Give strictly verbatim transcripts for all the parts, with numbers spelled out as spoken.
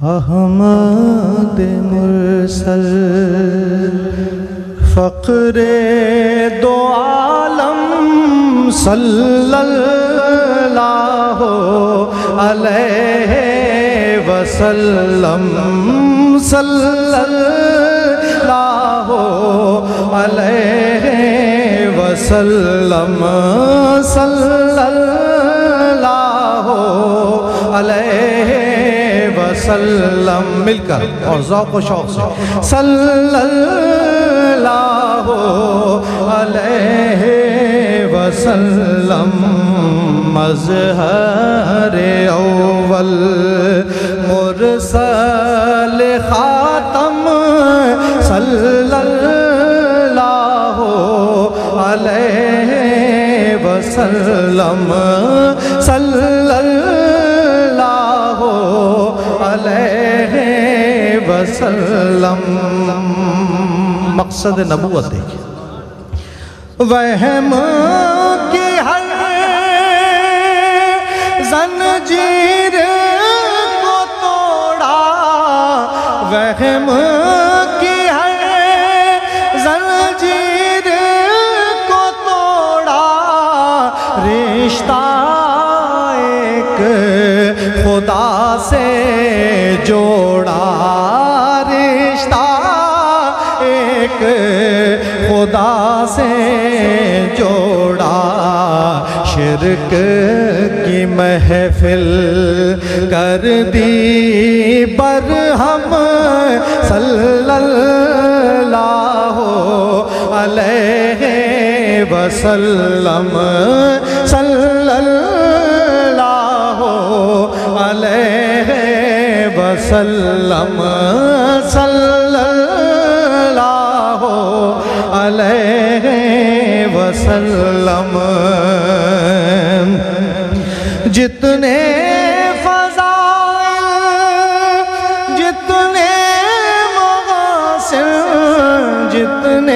احمد مرسل فقر دو عالم صلی اللہ علیہ وسلم صلی اللہ علیہ وسلم صلی اللہ علیہ وسلم مل کر اور ذوق و شوق سے صلی اللہ علیہ وسلم مظہر اول مرسل خاتم صلی اللہ علیہ وسلم صلی اللہ علیہ وسلم مقصد نبوت دیکھیں وہم کی ہر زنجیر کو توڑا وہم کی ہر زنجیر کو توڑا رشتہ ایک خدا سے جوڑا رشتہ ایک خدا سے جوڑا شرک کی محفل کر دی برہم صلی اللہ علیہ وسلم صلی اللہ علیہ وسلم صلی اللہ علیہ وسلم جتنے فضائل جتنے محاسن جتنے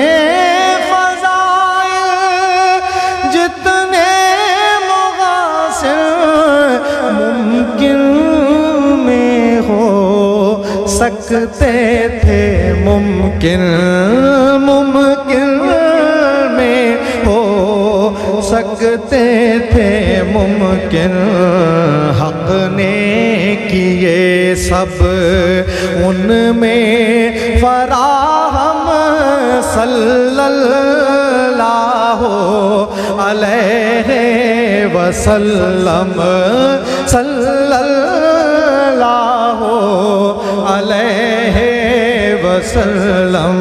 فضائل جتنے محاسن ممکن میں ہو سکتے تھے ممکن ممکن میں ہو سکتے تھے ممکن حق نے کیے سب ان میں فراہم صلی اللہ علیہ وسلم صلی اللہ علیہ وسلم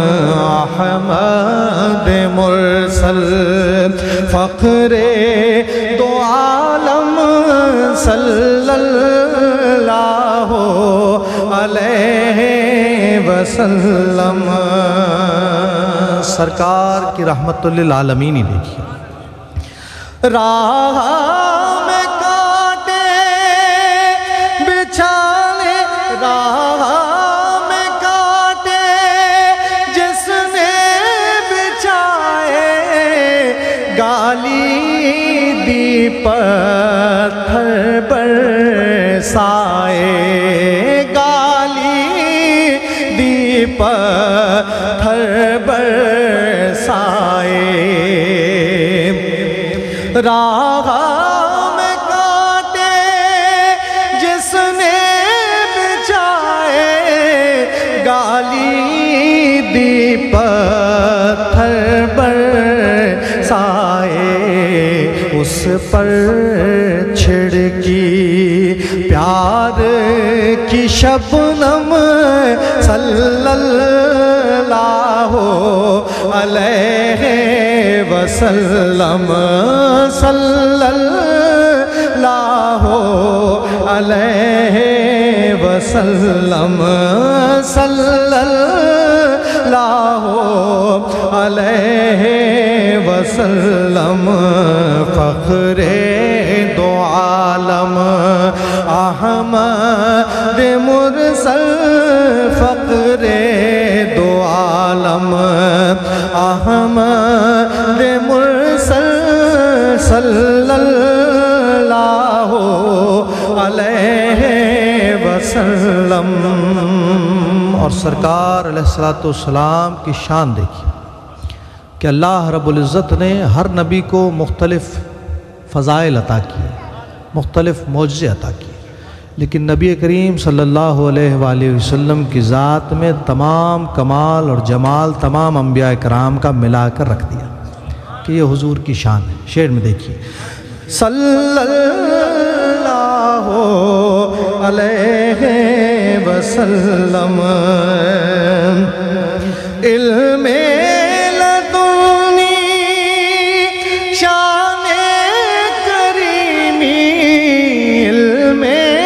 احمد مرسل فخر دو عالم صلی اللہ علیہ وسلم سرکار کی رحمت للعالمین ہی دیکھیے راہ میں کانٹے بچھانے راہ میں کانٹے جس نے بچھائے گالی دی پتھر برسائے گالی دی پتھر برسائے راہ میں کانٹے جس نے بچھائے گالی دی پتھر برسائے اس پر چھڑکی پیار کی شبنم صلی اللہ علیہ وسلم صلی اللہ علیہ وسلم صلی اللہ علیہ وسلم فخر دو عالم احمد مرسل فخر دو عالم احمد مرسل صلی اللہ علیہ وسلم وسلم. اور سرکار علیہ الصلوۃ والسلام کی شان دیکھیے کہ اللہ رب العزت نے ہر نبی کو مختلف فضائل عطا کیے، مختلف معجزے عطا کیے، لیکن نبی کریم صلی اللہ علیہ وآلہ وسلم کی ذات میں تمام کمال اور جمال تمام انبیاء کرام کا ملا کر رکھ دیا کہ یہ حضور کی شان ہے. شعر میں دیکھیے صلی اللہ علیہ وسلم علم لدنی شان کریمی، علم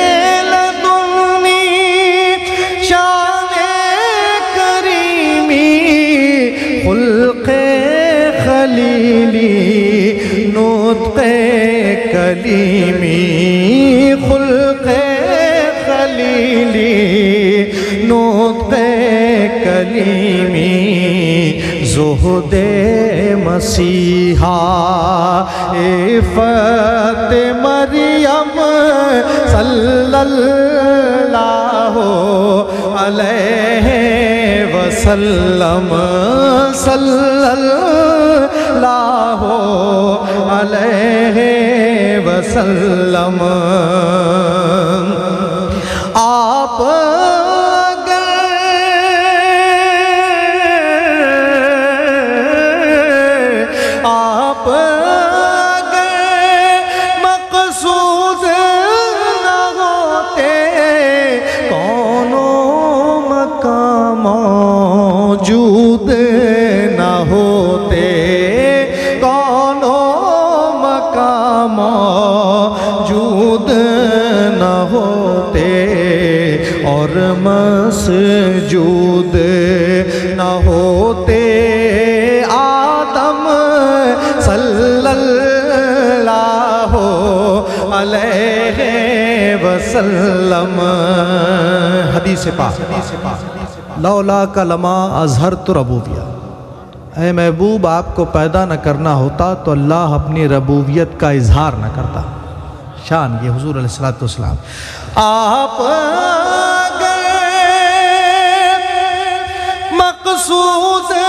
لدنی شان کریمی، خلق خلیلی نطق کلیمی، خلق خلیلی نطق کلیمی، زہد مسیحا عفت مریم صلی اللہ علیہ وسلم، صلی اللہ علیہ وسلم. آپ آپ مقصود نہ ہوتے کون مقام موجود نہ ہوتے، کون مقام موجود نہ ہوتے، اور مسجود نہ ہوتے آدم صلی اللہ علیہ وسلم. حدیث پاک لولا کا لما اظہرت ربوبیہ، اے محبوب آپ کو پیدا نہ کرنا ہوتا تو اللہ اپنی ربوبیت کا اظہار نہ کرتا. شان یہ حضور علیہ الصلوۃ والسلام. آپ گئے مقصود